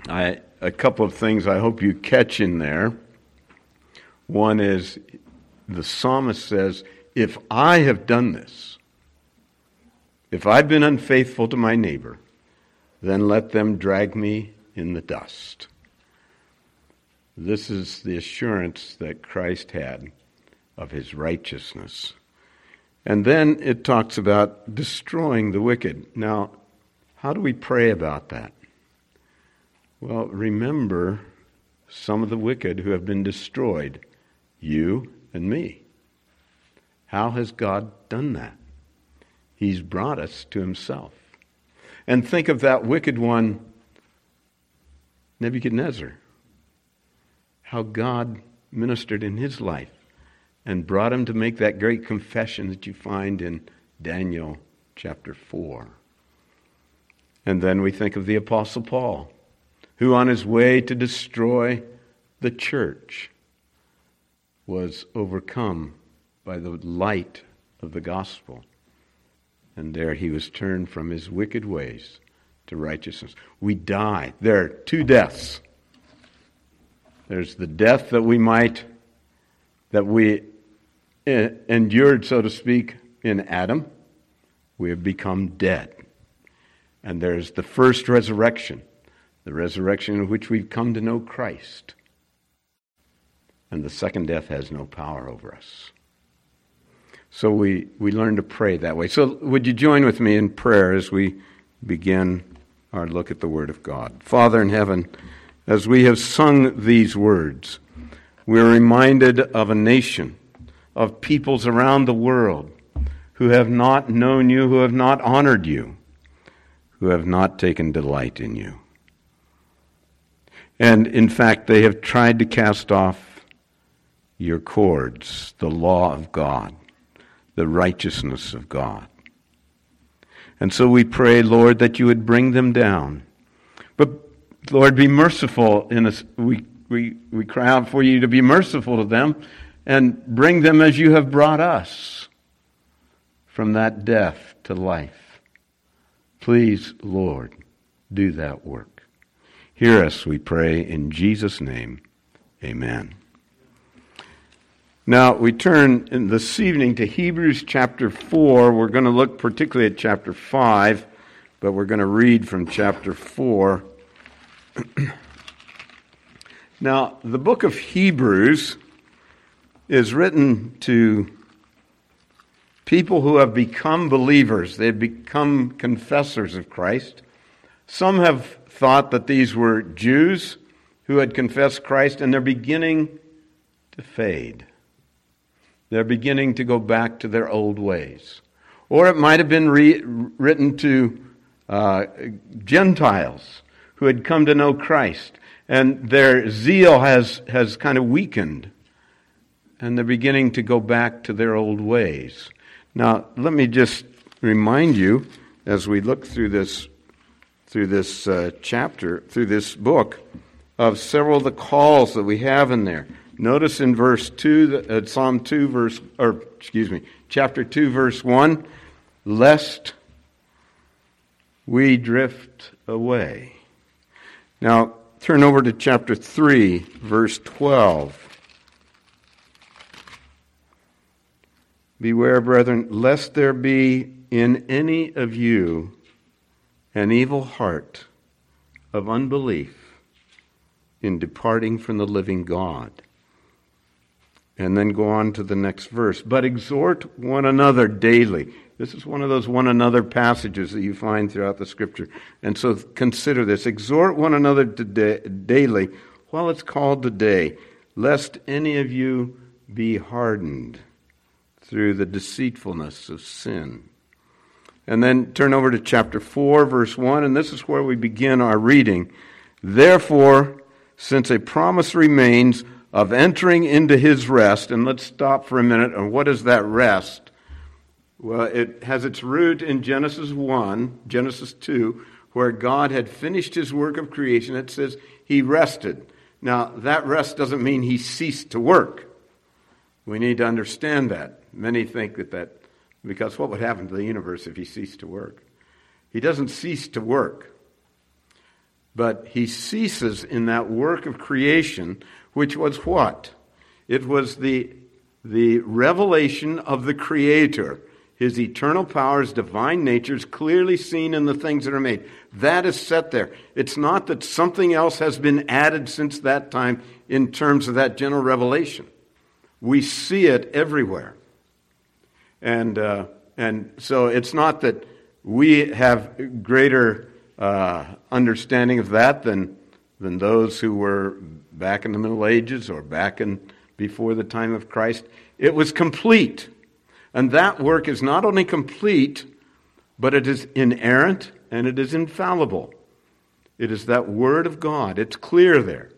A couple of things I hope you catch in there. One is the psalmist says, if I have done this, if I've been unfaithful to my neighbor, then let them drag me in the dust. This is the assurance that Christ had of his righteousness. And then it talks about destroying the wicked. Now, how do we pray about that? Well, remember some of the wicked who have been destroyed, you and me. How has God done that? He's brought us to himself. And think of that wicked one, Nebuchadnezzar. How God ministered in his life and brought him to make that great confession that you find in Daniel chapter 4. And then we think of the Apostle Paul, who on his way to destroy the church was overcome by the light of the gospel. And there he was turned from his wicked ways to righteousness. We die. There are two deaths. There's the death that we endured, so to speak, in Adam. We have become dead. And there's the first resurrection, the resurrection in which we've come to know Christ. And the second death has no power over us. So we learn to pray that way. So would you join with me in prayer as we begin our look at the Word of God? Father in heaven, as we have sung these words, we're reminded of a nation, of peoples around the world who have not known you, who have not honored you, who have not taken delight in you. And in fact, they have tried to cast off your cords, the law of God, the righteousness of God. And so we pray, Lord, that you would bring them down. But Lord, be merciful in us. We cry out for you to be merciful to them and bring them as you have brought us from that death to life. Please, Lord, do that work. Hear us, we pray, in Jesus' name. Amen. Now, we turn this evening to Hebrews chapter 4. We're going to look particularly at chapter 5, but we're going to read from chapter 4. Now, the book of Hebrews is written to people who have become believers. They've become confessors of Christ. Some have thought that these were Jews who had confessed Christ, and they're beginning to fade. They're beginning to go back to their old ways. Or it might have been written to Gentiles who had come to know Christ, and their zeal has kind of weakened, and they're beginning to go back to their old ways. Now, let me just remind you, as we look through this chapter, through this book, of several of the calls that we have in there. Notice in verse 2, Psalm 2, chapter 2, verse 1, lest we drift away. Now, turn over to chapter 3, verse 12. Beware, brethren, lest there be in any of you an evil heart of unbelief in departing from the living God. And then go on to the next verse. But exhort one another daily. This is one of those one another passages that you find throughout the Scripture. And so consider this. Exhort one another daily while it's called today, lest any of you be hardened through the deceitfulness of sin. And then turn over to chapter 4, verse 1, and this is where we begin our reading. Therefore, since a promise remains of entering into his rest, and let's stop for a minute on what is that rest? Well, it has its root in Genesis 1, Genesis 2, where God had finished his work of creation. It says he rested. Now, that rest doesn't mean he ceased to work. We need to understand that. Many think that because what would happen to the universe if he ceased to work? He doesn't cease to work. But he ceases in that work of creation, which was what? It was the revelation of the Creator. His eternal power, his divine nature is clearly seen in the things that are made. That is set there. It's not that something else has been added since that time in terms of that general revelation. We see it everywhere. And so it's not that we have greater understanding of that than those who were back in the Middle Ages or back in before the time of Christ. It was complete. And that work is not only complete, but it is inerrant and it is infallible. It is that Word of God. It's clear there.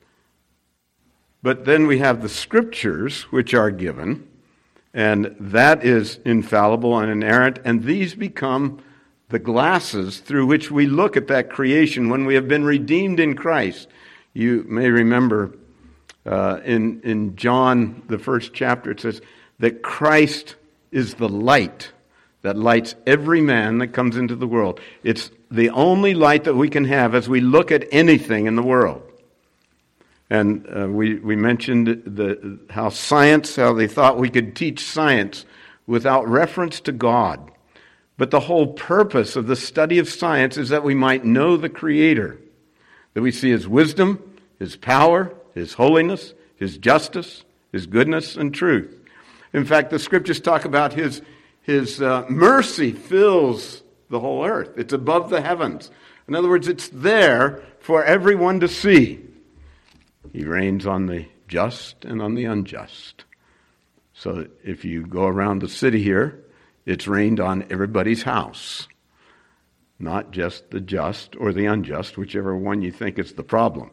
But then we have the Scriptures, which are given, and that is infallible and inerrant, and these become the glasses through which we look at that creation when we have been redeemed in Christ. You may remember in John, the first chapter, it says that Christ is the light that lights every man that comes into the world. It's the only light that we can have as we look at anything in the world. And we mentioned how they thought we could teach science without reference to God. But the whole purpose of the study of science is that we might know the Creator, that we see His wisdom, His power, His holiness, His justice, His goodness, and truth. In fact, the Scriptures talk about His mercy fills the whole earth. It's above the heavens. In other words, it's there for everyone to see. He reigns on the just and on the unjust. So if you go around the city here, it's rained on everybody's house. Not just the just or the unjust, whichever one you think is the problem.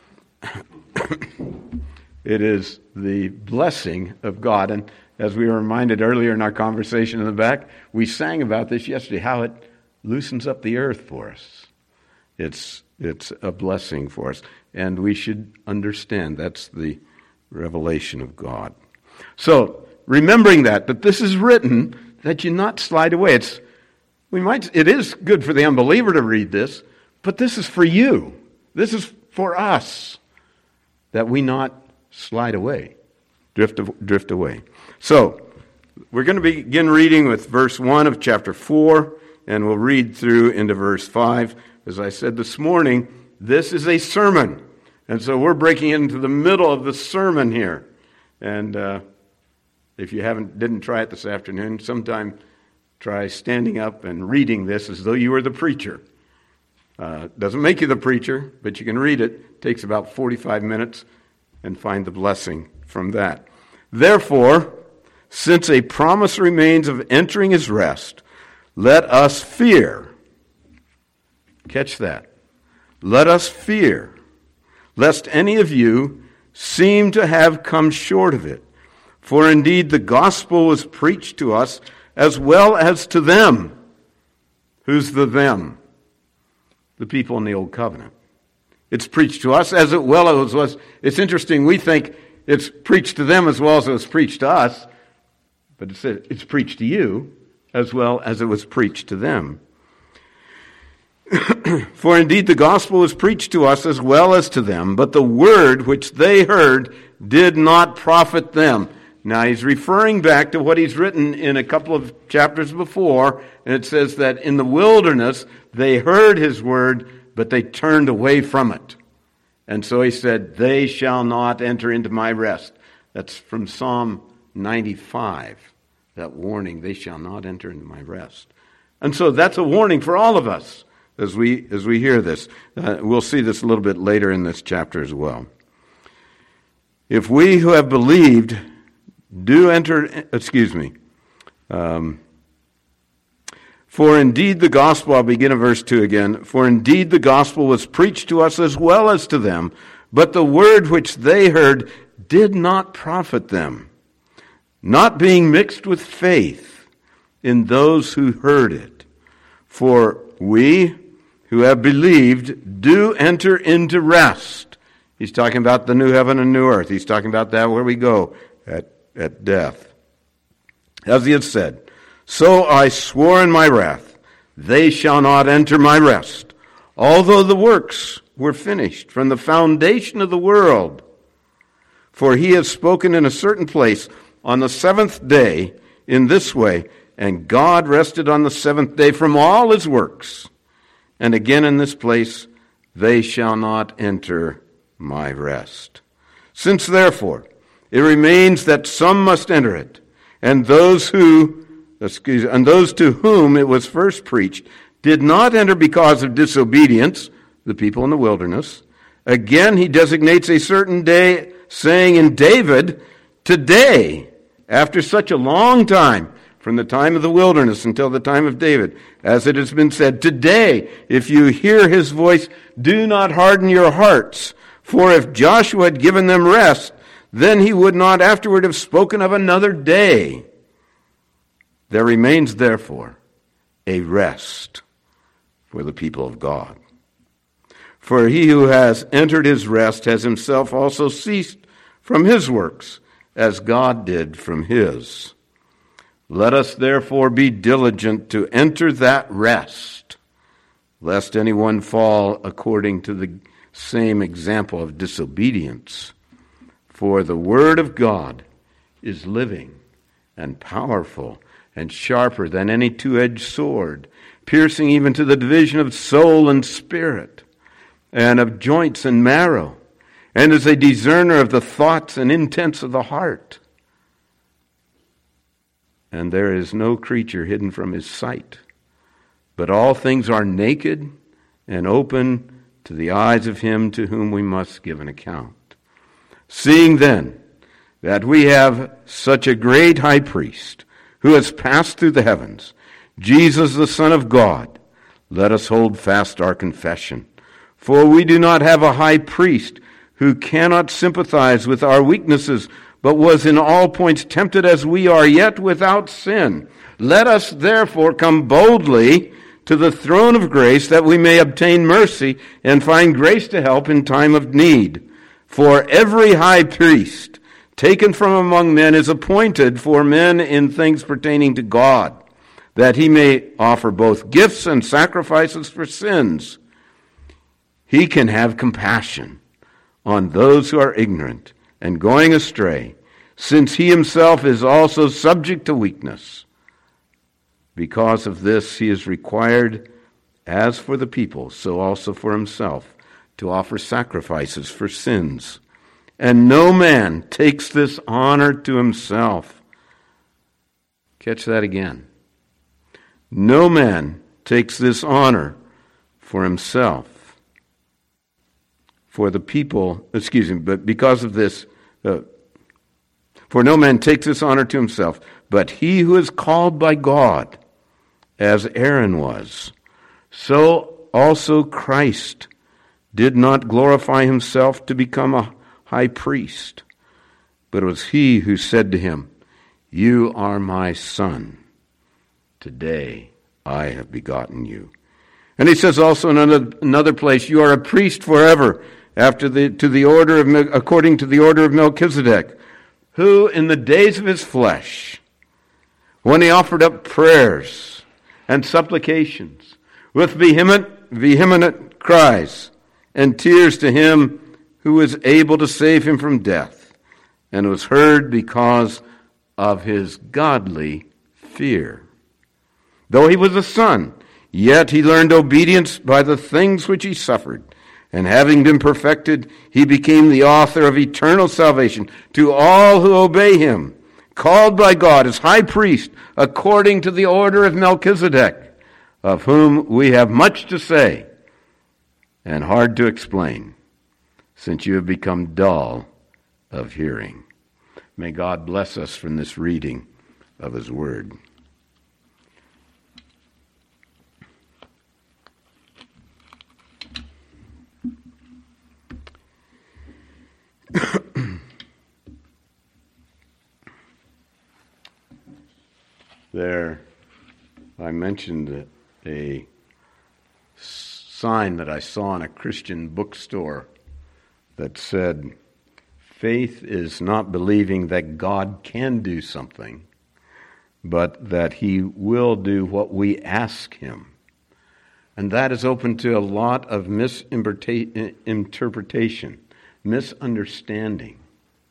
It is the blessing of God. And as we were reminded earlier in our conversation in the back, we sang about this yesterday, how it loosens up the earth for us. It's a blessing for us. And we should understand that's the revelation of God. So, remembering that this is written, that you not slide away. It is good for the unbeliever to read this, but this is for you. This is for us, that we not slide away, drift away. So, we're going to begin reading with verse 1 of chapter 4, and we'll read through into verse 5. As I said this morning, this is a sermon. And so we're breaking into the middle of the sermon here. And if you didn't try it this afternoon, sometime try standing up and reading this as though you were the preacher. Doesn't make you the preacher, but you can read it. It takes about 45 minutes and find the blessing from that. Therefore, since a promise remains of entering His rest, let us fear. Catch that. Let us fear, lest any of you seem to have come short of it. For indeed the gospel was preached to us as well as to them. Who's the them? The people in the Old Covenant. It's preached to us as well as it was. It's interesting, we think it's preached to them as well as it was preached to us. But it's preached to you as well as it was preached to them. For indeed the gospel was preached to us as well as to them, but the word which they heard did not profit them. Now he's referring back to what he's written in a couple of chapters before, and it says that in the wilderness they heard his word, but they turned away from it. And so he said, they shall not enter into my rest. That's from Psalm 95, that warning, they shall not enter into my rest. And so that's a warning for all of us. As we hear this, we'll see this a little bit later in this chapter as well. If we who have believed do enter, for indeed the gospel, I'll begin at verse 2 again, for indeed the gospel was preached to us as well as to them, but the word which they heard did not profit them, not being mixed with faith in those who heard it. For we who have believed do enter into rest. He's talking about the new heaven and new earth. He's talking about that where we go at death. As he had said, so I swore in my wrath, they shall not enter my rest, although the works were finished from the foundation of the world. For he has spoken in a certain place on the seventh day in this way, and God rested on the seventh day from all his works. And again in this place, they shall not enter my rest. Since therefore it remains that some must enter it, and those to whom it was first preached did not enter because of disobedience, the people in the wilderness. Again he designates a certain day, saying in David, today, after such a long time, from the time of the wilderness until the time of David, as it has been said, today, if you hear his voice, do not harden your hearts. For if Joshua had given them rest, then he would not afterward have spoken of another day. There remains, therefore, a rest for the people of God. For he who has entered his rest has himself also ceased from his works, as God did from his. Let us therefore be diligent to enter that rest, lest anyone fall according to the same example of disobedience. For the word of God is living and powerful and sharper than any two-edged sword, piercing even to the division of soul and spirit, and of joints and marrow, and is a discerner of the thoughts and intents of the heart. And there is no creature hidden from his sight, but all things are naked and open to the eyes of him to whom we must give an account. Seeing then that we have such a great high priest who has passed through the heavens, Jesus the Son of God, let us hold fast our confession. For we do not have a high priest who cannot sympathize with our weaknesses, but was in all points tempted as we are, yet without sin. Let us therefore come boldly to the throne of grace, that we may obtain mercy and find grace to help in time of need. For every high priest taken from among men is appointed for men in things pertaining to God, that he may offer both gifts and sacrifices for sins. He can have compassion on those who are ignorant and going astray, since he himself is also subject to weakness. Because of this, he is required, as for the people, so also for himself, to offer sacrifices for sins. And no man takes this honor to himself. Catch that again. No man takes this honor for himself. For the people, but because of this, for no man takes this honor to himself, but he who is called by God, as Aaron was. So also Christ did not glorify himself to become a high priest, but it was he who said to him, "You are my son. Today I have begotten you." And he says also in another place, "You are a priest forever, according to the order of Melchizedek, who in the days of his flesh, when he offered up prayers and supplications with vehement cries and tears to him who was able to save him from death, and was heard because of his godly fear. Though he was a son, yet he learned obedience by the things which he suffered. And having been perfected, he became the author of eternal salvation to all who obey him, called by God as high priest according to the order of Melchizedek, of whom we have much to say and hard to explain, since you have become dull of hearing." May God bless us from this reading of his word. There, I mentioned a sign that I saw in a Christian bookstore that said, "Faith is not believing that God can do something, but that he will do what we ask him." And that is open to a lot of misinterpretation, misunderstanding.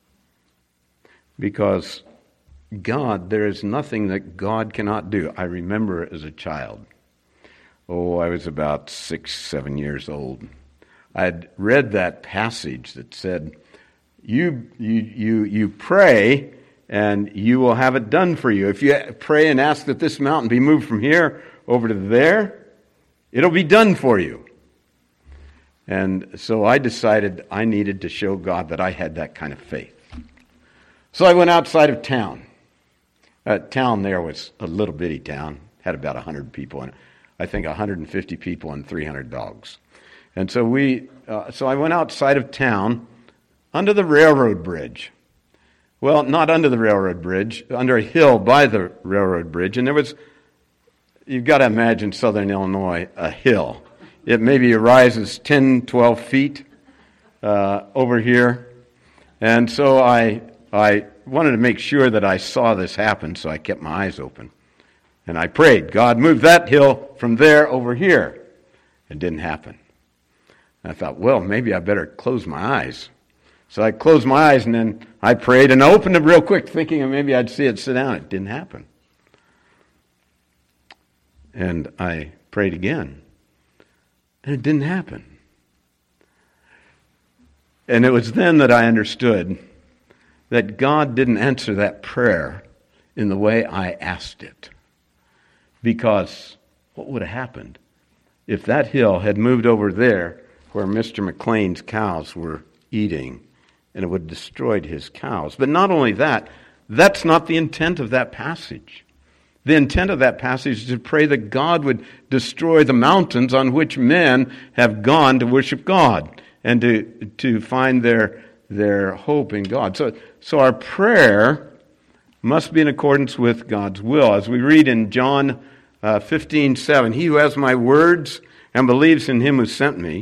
Because God, there is nothing that God cannot do. I remember as a child, I was about 6, 7 years old. I had read that passage that said, you pray and you will have it done for you. If you pray and ask that this mountain be moved from here over to there, it'll be done for you. And so I decided I needed to show God that I had that kind of faith. So I went outside of town. Town there was a little bitty town, had about 100 people in it. I think 150 people and 300 dogs. And so I went outside of town under the railroad bridge. Well, not under the railroad bridge, under a hill by the railroad bridge. And there was, you've got to imagine Southern Illinois, a hill. It maybe rises 10, 12 feet over here. And so I wanted to make sure that I saw this happen, so I kept my eyes open. And I prayed, God, move that hill from there over here. It didn't happen. And I thought, well, maybe I better close my eyes. So I closed my eyes, and then I prayed, and I opened them real quick, thinking maybe I'd see it sit down. It didn't happen. And I prayed again, and it didn't happen. And it was then that I understood that God didn't answer that prayer in the way I asked it. Because what would have happened if that hill had moved over there where Mr. McLean's cows were eating, and it would have destroyed his cows? But not only that, that's not the intent of that passage. The intent of that passage is to pray that God would destroy the mountains on which men have gone to worship God and to find their hope in God. So our prayer must be in accordance with God's will. As we read in John 15:7, he who has my words and believes in him who sent me,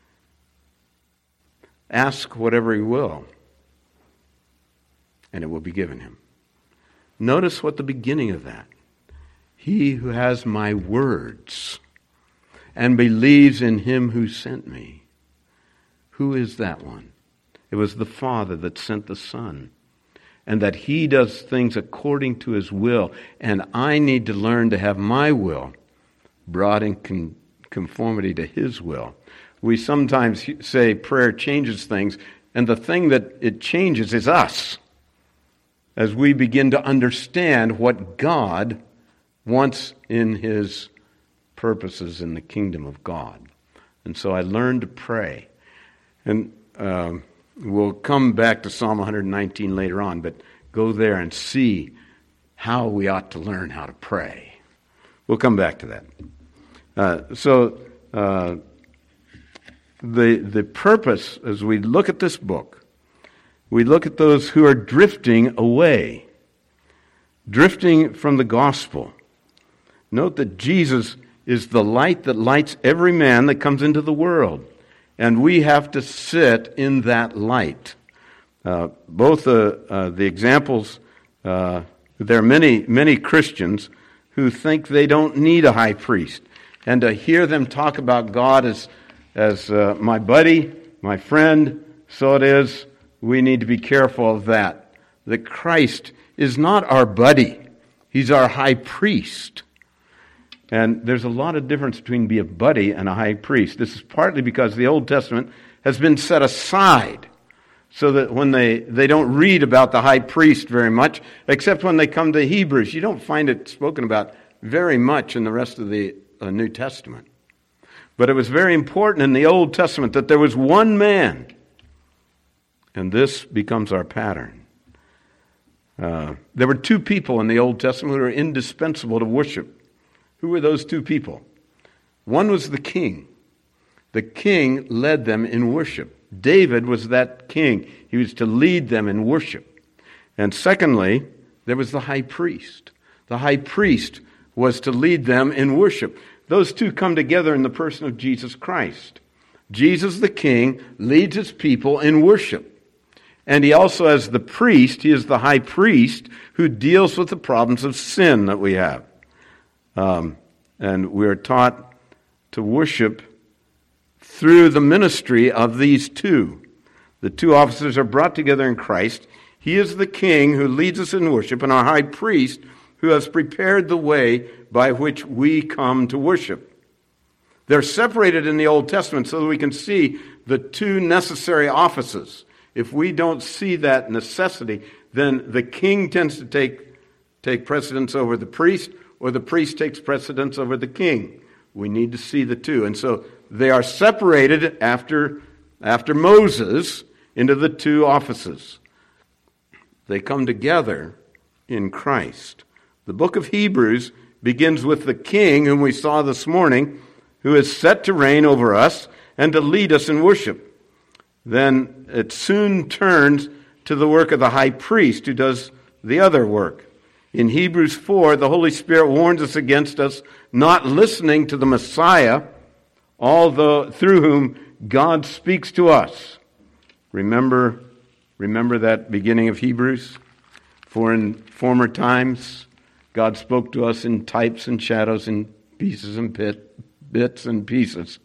ask whatever he will, and it will be given him. Notice what the beginning of that. He who has my words and believes in him who sent me. Who is that one? It was the Father that sent the Son. And that he does things according to his will. And I need to learn to have my will brought in conformity to his will. We sometimes say prayer changes things, and the thing that it changes is us. As we begin to understand what God wants in his purposes in the kingdom of God. And so I learned to pray. And we'll come back to Psalm 119 later on, but go there and see how we ought to learn how to pray. We'll come back to that. The purpose, as we look at this book, we look at those who are drifting away, drifting from the gospel. Note that Jesus is the light that lights every man that comes into the world. And we have to sit in that light. Both the examples, there are many Christians who think they don't need a high priest. And to hear them talk about God as my buddy, my friend, so it is, we need to be careful of that. That Christ is not our buddy. He's our high priest. And there's a lot of difference between being a buddy and a high priest. This is partly because the Old Testament has been set aside so that when they don't read about the high priest very much, except when they come to Hebrews. You don't find it spoken about very much in the rest of the New Testament. But it was very important in the Old Testament that there was one man. And this becomes our pattern. There were two people in the Old Testament who were indispensable to worship. Who were those two people? One was the king. The king led them in worship. David was that king. He was to lead them in worship. And secondly, there was the high priest. The high priest was to lead them in worship. Those two come together in the person of Jesus Christ. Jesus the king leads his people in worship. And he also, as the priest, he is the high priest who deals with the problems of sin that we have. And we're taught to worship through the ministry of these two. The two offices are brought together in Christ. He is the king who leads us in worship, and our high priest who has prepared the way by which we come to worship. They're separated in the Old Testament so that we can see the two necessary offices. If we don't see that necessity, then the king tends to take precedence over the priest, or the priest takes precedence over the king. We need to see the two. And so they are separated after Moses into the two offices. They come together in Christ. The book of Hebrews begins with the king, whom we saw this morning, who is set to reign over us and to lead us in worship. Then it soon turns to the work of the high priest, who does the other work. In Hebrews 4, the Holy Spirit warns us against us not listening to the Messiah, although through whom God speaks to us. Remember that beginning of Hebrews? For in former times, God spoke to us in types and shadows and pieces and bits and pieces.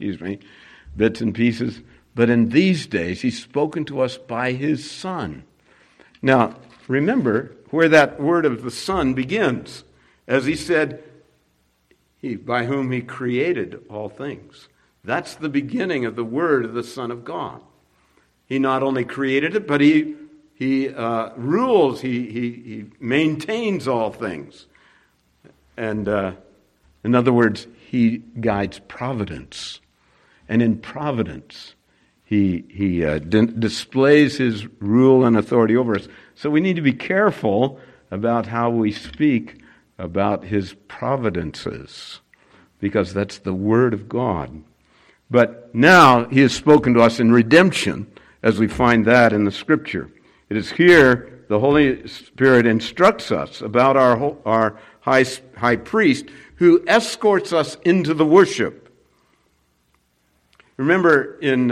But in these days, He's spoken to us by His Son. Now, remember where that word of the Son begins. As He said, by whom He created all things. That's the beginning of the word of the Son of God. He not only created it, but He rules, He maintains all things. And in other words, He guides providence. And in providence, He displays His rule and authority over us. So we need to be careful about how we speak about His providences, because that's the Word of God. But now He has spoken to us in redemption, as we find that in the Scripture. It is here the Holy Spirit instructs us about our high priest, who escorts us into the worship. Remember in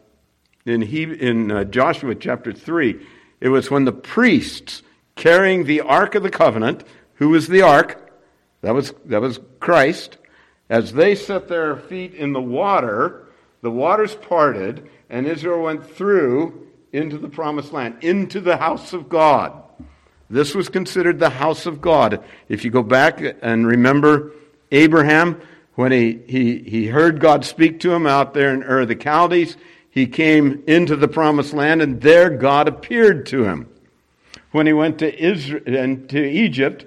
Joshua chapter 3, it was when the priests carrying the Ark of the Covenant, who was the Ark, that was Christ, as they set their feet in the waters parted, and Israel went through into the promised land, into the house of God. This was considered the house of God. If you go back and remember Abraham, when he heard God speak to him out there in Ur of the Chaldees, he came into the promised land, and there God appeared to him. When he went to Israel and to Egypt,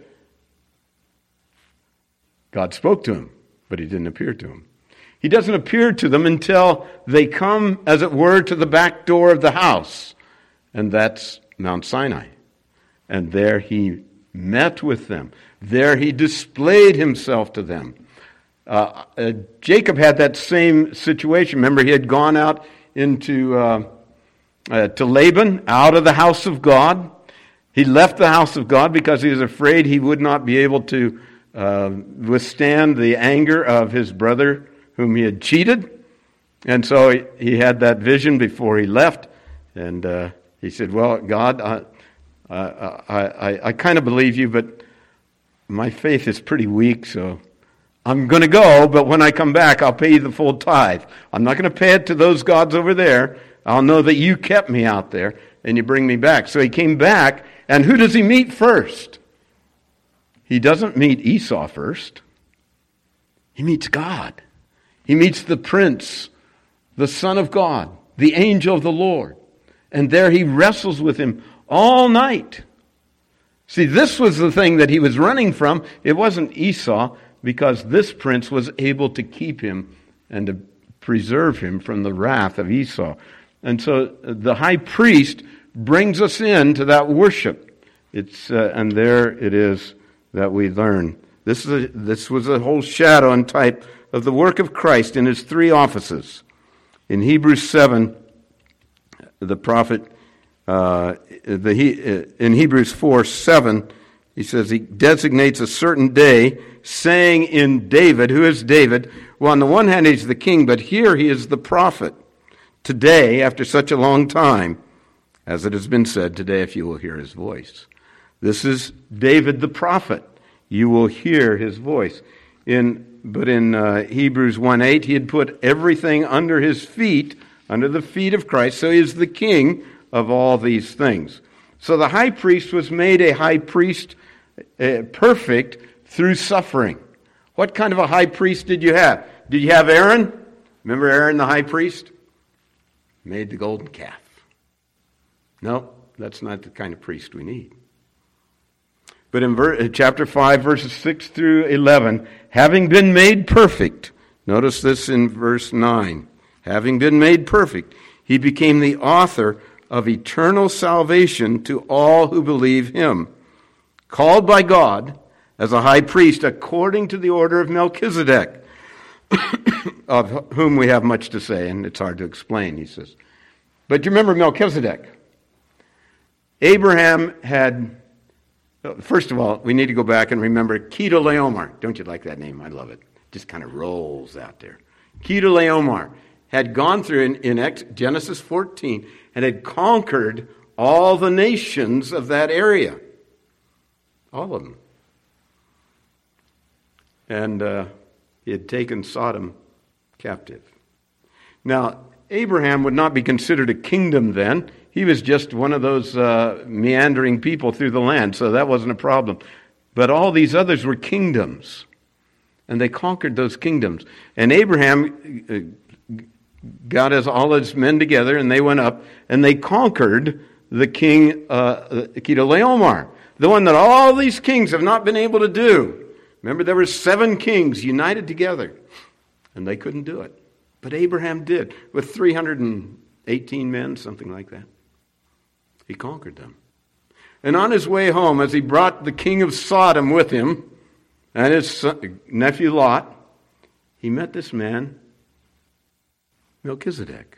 God spoke to him, but He didn't appear to him. He doesn't appear to them until they come, as it were, to the back door of the house, and that's Mount Sinai. And there He met with them. There He displayed Himself to them. Jacob had that same situation. Remember, he had gone out to Laban, out of the house of God. He left the house of God because he was afraid he would not be able to withstand the anger of his brother whom he had cheated. And so he had that vision before he left. And he said, well, God, I kind of believe you, but my faith is pretty weak, so I'm going to go, but when I come back, I'll pay you the full tithe. I'm not going to pay it to those gods over there. I'll know that you kept me out there, and you bring me back. So he came back, and who does he meet first? He doesn't meet Esau first. He meets God. He meets the Prince, the Son of God, the angel of the Lord. And there he wrestles with him all night. See, this was the thing that he was running from. It wasn't Esau, because this prince was able to keep him and to preserve him from the wrath of Esau. And so the high priest brings us into that worship. And there it is that we learn. This was a whole shadow and type of the work of Christ in His three offices. In Hebrews 7, the prophet, in Hebrews 4:7, he says he designates a certain day, saying in David, who is David? Well, on the one hand, he's the king, but here he is the prophet. Today, after such a long time, as it has been said, today if you will hear His voice. This is David the prophet. You will hear His voice. In Hebrews 1:8, he had put everything under his feet, under the feet of Christ, so he is the king of all these things. So the high priest was made a high priest perfect through suffering. What kind of a high priest did you have? Did you have Aaron? Remember Aaron the high priest? Made the golden calf. No, that's not the kind of priest we need. But in chapter 5, verses 6 through 11, having been made perfect, notice this in verse 9, having been made perfect, he became the author of eternal salvation to all who believe him, called by God as a high priest according to the order of Melchizedek, of whom we have much to say, and it's hard to explain, he says. But you remember Melchizedek. Abraham had, first of all, we need to go back and remember Chedorlaomer. Don't you like that name? I love it. Just kind of rolls out there. Chedorlaomer had gone through in Genesis 14 and had conquered all the nations of that area. All of them. And he had taken Sodom captive. Now, Abraham would not be considered a kingdom then. He was just one of those meandering people through the land, so that wasn't a problem. But all these others were kingdoms, and they conquered those kingdoms. And Abraham got all his men together, and they went up, and they conquered the king Chedorlaomer, the one that all these kings have not been able to do. Remember, there were 7 kings united together, and they couldn't do it. But Abraham did, with 318 men, something like that. He conquered them. And on his way home, as he brought the king of Sodom with him, and his nephew Lot, he met this man, Melchizedek.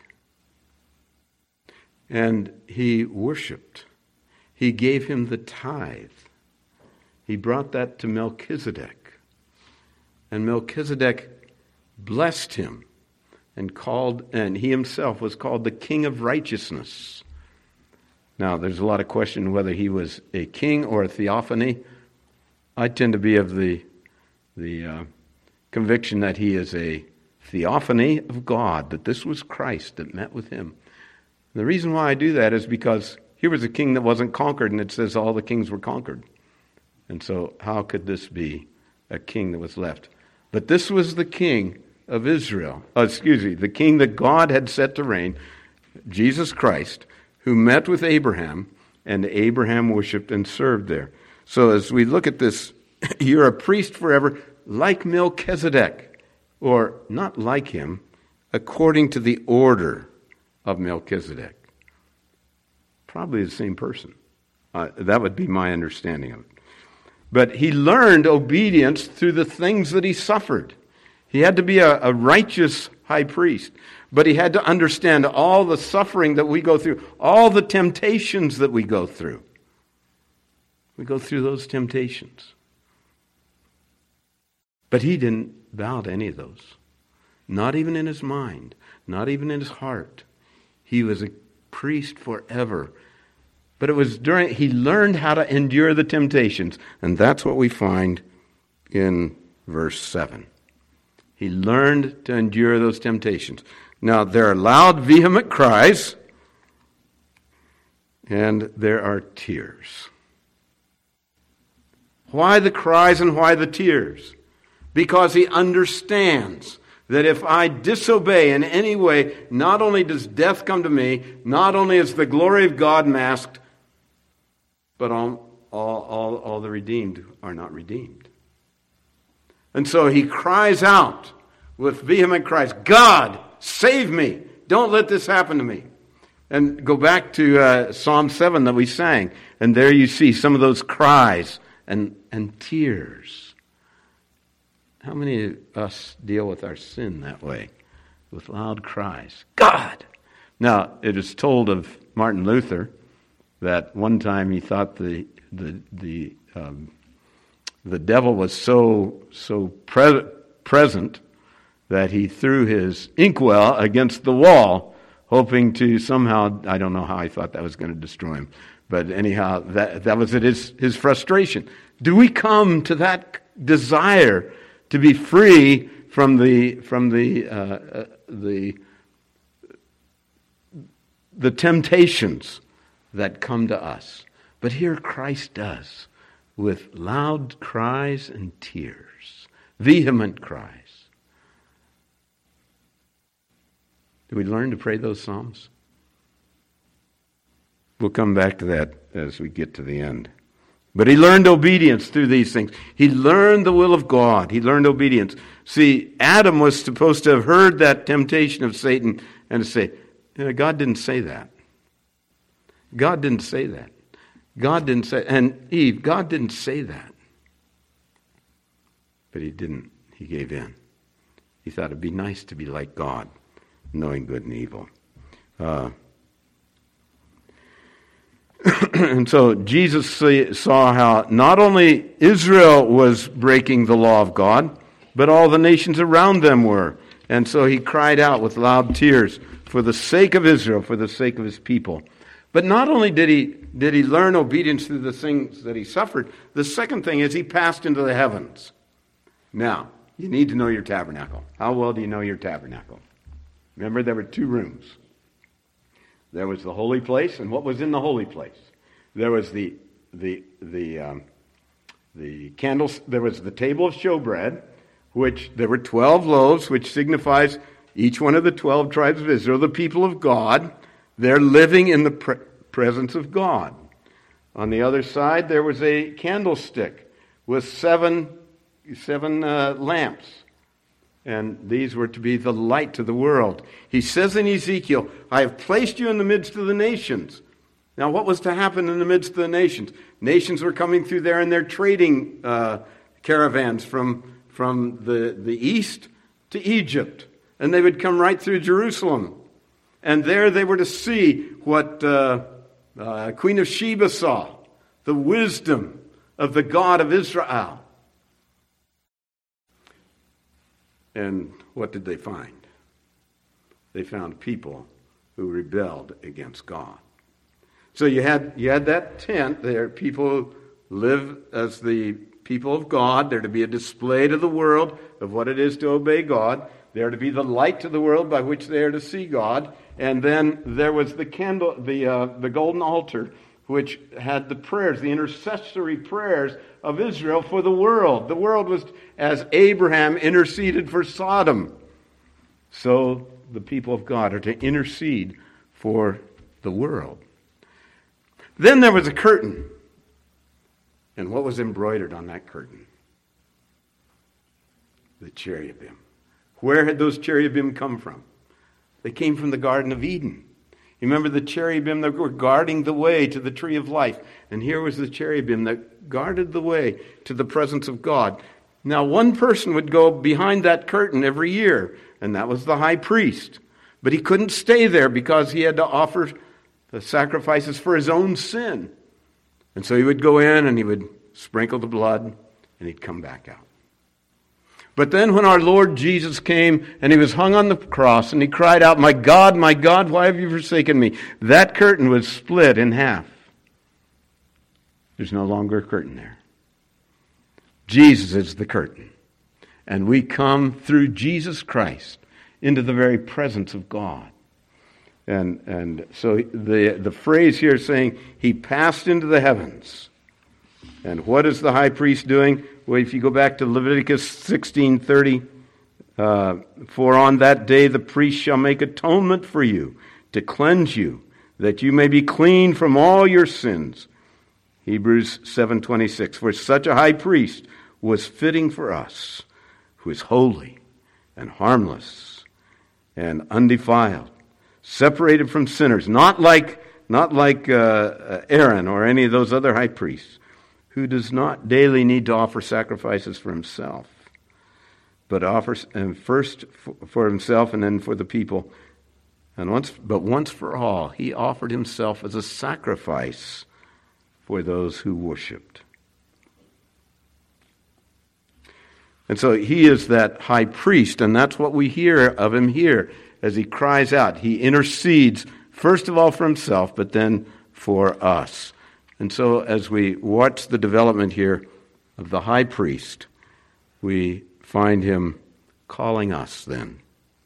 And he worshiped. He gave him the tithe. He brought that to Melchizedek. And Melchizedek blessed him and he himself was called the King of Righteousness. Now, there's a lot of question whether he was a king or a theophany. I tend to be of the conviction that he is a theophany of God, that this was Christ that met with him. And the reason why I do that is because here was a king that wasn't conquered, and it says all the kings were conquered. And so how could this be a king that was left? But this was the king of Israel, the king that God had set to reign, Jesus Christ, who met with Abraham, and Abraham worshipped and served there. So as we look at this, you're a priest forever, like Melchizedek, or not like him, according to the order of Melchizedek. Probably the same person. That would be my understanding of it. But he learned obedience through the things that he suffered. He had to be a righteous high priest, but he had to understand all the suffering that we go through, all the temptations that we go through. We go through those temptations. But he didn't bow to any of those. Not even in his mind, not even in his heart. He was a priest forever. But it was he learned how to endure the temptations. And that's what we find in verse 7. He learned to endure those temptations. Now, there are loud, vehement cries, and there are tears. Why the cries and why the tears? Because he understands that if I disobey in any way, not only does death come to me, not only is the glory of God masked, but all the redeemed are not redeemed. And so he cries out with vehement cries, God, save me. Don't let this happen to me. And go back to Psalm 7 that we sang. And there you see some of those cries and tears. How many of us deal with our sin that way? With loud cries. God! Now, it is told of Martin Luther that one time he thought the devil was so present that he threw his inkwell against the wall, hoping to somehow, I don't know how he thought that was going to destroy him, but anyhow, that was his frustration. Do we come to that desire to be free from the temptations that come to us. But here Christ does, with loud cries and tears, vehement cries. Do we learn to pray those psalms? We'll come back to that as we get to the end. But he learned obedience through these things. He learned the will of God. He learned obedience. See, Adam was supposed to have heard that temptation of Satan and to say, God didn't say that. God didn't say that. God didn't say, and Eve, God didn't say that. But he didn't. He gave in. He thought it'd be nice to be like God, knowing good and evil. And so Jesus saw how not only Israel was breaking the law of God, but all the nations around them were. And so he cried out with loud tears for the sake of Israel, for the sake of his people. But not only did he learn obedience through the things that he suffered, the second thing is he passed into the heavens. Now, you need to know your tabernacle. How well do you know your tabernacle? Remember, there were two rooms. There was the holy place, and what was in the holy place? There was the candles. There was the table of showbread, which there were 12 loaves, which signifies each one of the 12 tribes of Israel, the people of God. They're living in the presence of God. On the other side, there was a candlestick with seven lamps. And these were to be the light to the world. He says in Ezekiel, I have placed you in the midst of the nations. Now, what was to happen in the midst of the nations? Nations were coming through there in their trading caravans from the east to Egypt. And they would come right through Jerusalem. And there they were to see what Queen of Sheba saw, the wisdom of the God of Israel. And what did they find? They found people who rebelled against God. So you had that tent there. People live as the people of God. They're to be a display to the world of what it is to obey God. They're to be the light to the world by which they are to see God. And then there was the golden altar, which had the prayers, the intercessory prayers of Israel for the world. The world was as Abraham interceded for Sodom. So the people of God are to intercede for the world. Then there was a curtain. And what was embroidered on that curtain? The cherubim. Where had those cherubim come from? They came from the Garden of Eden. You remember the cherubim that were guarding the way to the tree of life. And here was the cherubim that guarded the way to the presence of God. Now, one person would go behind that curtain every year, and that was the high priest. But he couldn't stay there because he had to offer the sacrifices for his own sin. And so he would go in and he would sprinkle the blood, and he'd come back out. But then when our Lord Jesus came and he was hung on the cross and he cried out, my God, why have you forsaken me? That curtain was split in half. There's no longer a curtain there. Jesus is the curtain. And we come through Jesus Christ into the very presence of God. And so the phrase here saying, he passed into the heavens. And what is the high priest doing? Well, if you go back to Leviticus 16:30, for on that day the priest shall make atonement for you, to cleanse you, that you may be clean from all your sins. Hebrews 7:26, for such a high priest was fitting for us, who is holy and harmless and undefiled, separated from sinners, not like Aaron or any of those other high priests, who does not daily need to offer sacrifices for himself, but offers first for himself and then for the people. And once for all, he offered himself as a sacrifice for those who worshipped. And so he is that high priest, and that's what we hear of him here as he cries out. He intercedes first of all for himself, but then for us. And so as we watch the development here of the high priest, we find him calling us then,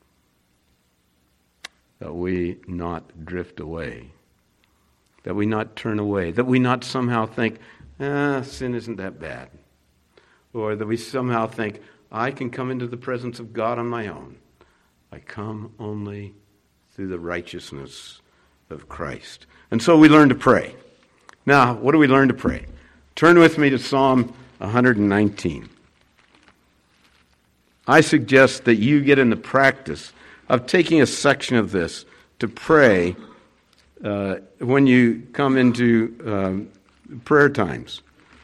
that we not drift away, that we not turn away, that we not somehow think, sin isn't that bad, or that we somehow think, I can come into the presence of God on my own. I come only through the righteousness of Christ. And so we learn to pray. Now, what do we learn to pray? Turn with me to Psalm 119. I suggest that you get in the practice of taking a section of this to pray when you come into prayer times.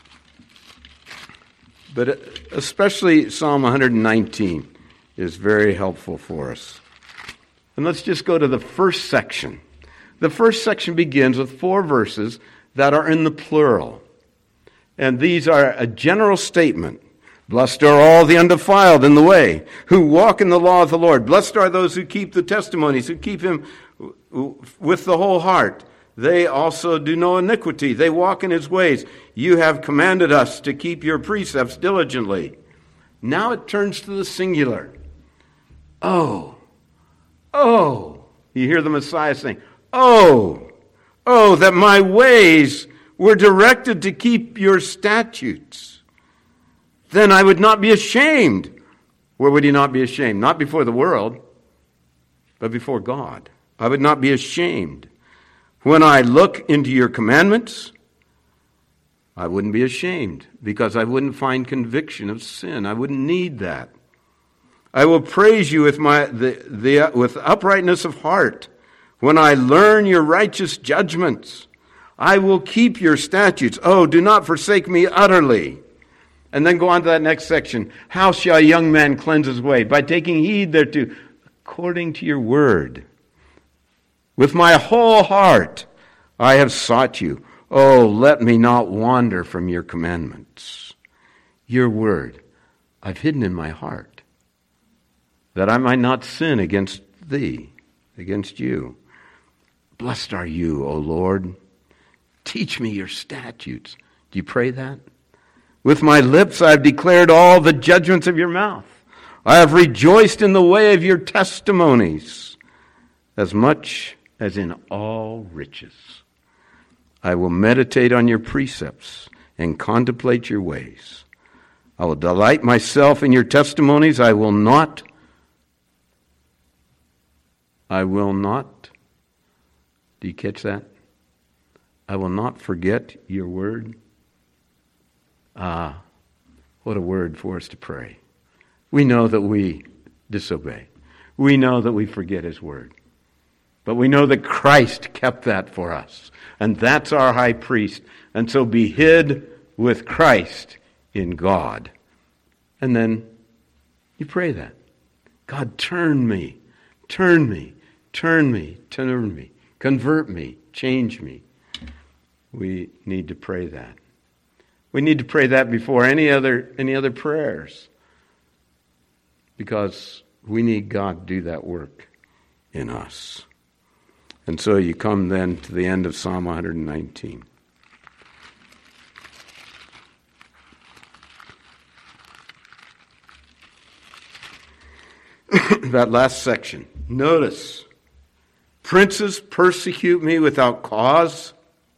But especially Psalm 119 is very helpful for us. And let's just go to the first section. The first section begins with 4 verses that are in the plural. And these are a general statement. Blessed are all the undefiled in the way, who walk in the law of the Lord. Blessed are those who keep the testimonies, who keep him with the whole heart. They also do no iniquity. They walk in his ways. You have commanded us to keep your precepts diligently. Now it turns to the singular. Oh, you hear the Messiah saying, oh, that my ways were directed to keep your statutes. Then I would not be ashamed. Where would he not be ashamed? Not before the world, but before God. I would not be ashamed. When I look into your commandments, I wouldn't be ashamed because I wouldn't find conviction of sin. I wouldn't need that. I will praise you with with uprightness of heart. When I learn your righteous judgments, I will keep your statutes. Oh, do not forsake me utterly. And then go on to that next section. How shall a young man cleanse his way? By taking heed thereto, according to your word. With my whole heart I have sought you. Oh, let me not wander from your commandments. Your word I've hidden in my heart, that I might not sin against thee, against you. Blessed are you, O Lord. Teach me your statutes. Do you pray that? With my lips I have declared all the judgments of your mouth. I have rejoiced in the way of your testimonies, as much as in all riches. I will meditate on your precepts and contemplate your ways. I will delight myself in your testimonies. I will not. Do you catch that? I will not forget your word. What a word for us to pray. We know that we disobey. We know that we forget his word. But we know that Christ kept that for us. And that's our high priest. And so be hid with Christ in God. And then you pray that. God, turn me, convert me, change me. We need to pray that. We need to pray that before any other prayers. Because we need God to do that work in us. And so you come then to the end of Psalm 119. That last section. Notice, princes persecute me without cause,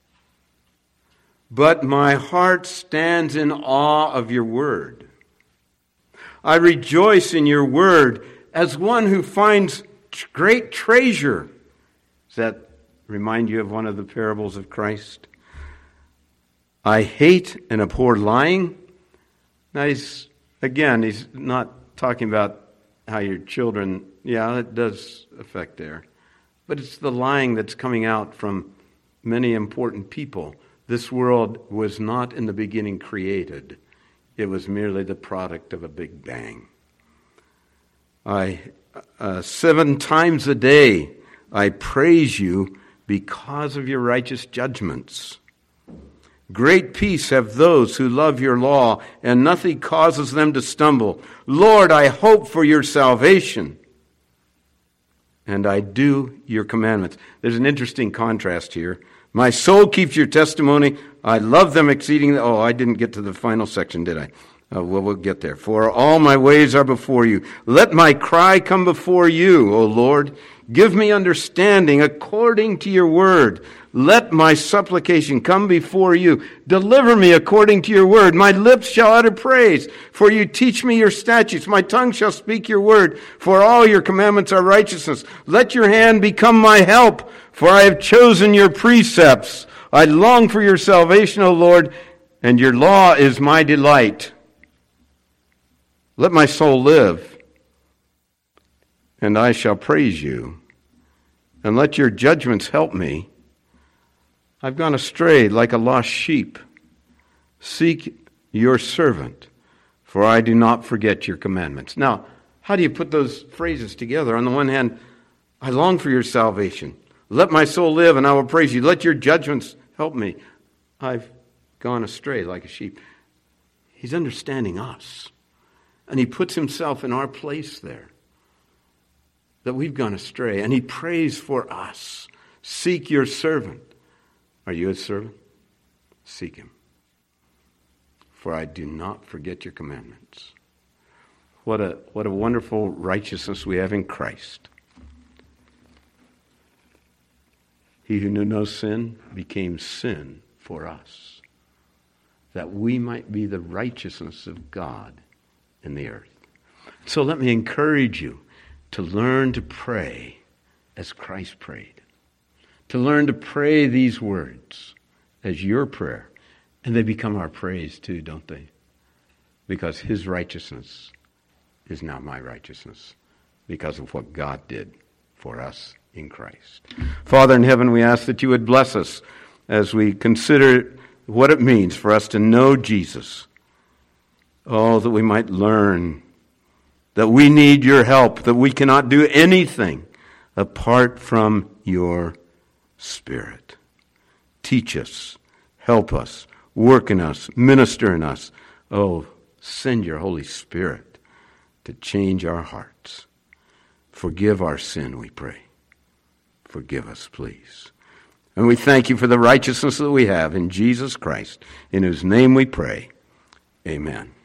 but my heart stands in awe of your word. I rejoice in your word as one who finds great treasure. Does that remind you of one of the parables of Christ? I hate and abhor lying. Now he's not talking about how your children, it does affect there. But it's the lying that's coming out from many important people. This world was not in the beginning created. It was merely the product of a big bang. 7 times a day I praise you because of your righteous judgments. Great peace have those who love your law, and nothing causes them to stumble. Lord, I hope for your salvation, and I do your commandments. There's an interesting contrast here. My soul keeps your testimony. I love them exceedingly. Oh, I didn't get to the final section, did I? We'll get there. For all my ways are before you. Let my cry come before you, O Lord. Give me understanding according to your word. Let my supplication come before you. Deliver me according to your word. My lips shall utter praise, for you teach me your statutes. My tongue shall speak your word, for all your commandments are righteousness. Let your hand become my help, for I have chosen your precepts. I long for your salvation, O Lord, and your law is my delight. Let my soul live, and I shall praise you. And let your judgments help me. I've gone astray like a lost sheep. Seek your servant, for I do not forget your commandments. Now, how do you put those phrases together? On the one hand, I long for your salvation. Let my soul live, and I will praise you. Let your judgments help me. I've gone astray like a sheep. He's understanding us. And he puts himself in our place there. That we've gone astray. And he prays for us. Seek your servant. Are you his servant? Seek him. For I do not forget your commandments. What a wonderful righteousness we have in Christ. He who knew no sin became sin for us, that we might be the righteousness of God in the earth. So let me encourage you to learn to pray as Christ prayed. To learn to pray these words as your prayer. And they become our praise too, don't they? Because his righteousness is now my righteousness because of what God did for us in Christ. Father in heaven, we ask that you would bless us as we consider what it means for us to know Jesus. Oh, that we might learn that we need your help, that we cannot do anything apart from your Spirit. Teach us, help us, work in us, minister in us. Oh, send your Holy Spirit to change our hearts. Forgive our sin, we pray. Forgive us, please. And we thank you for the righteousness that we have in Jesus Christ, in whose name we pray. Amen.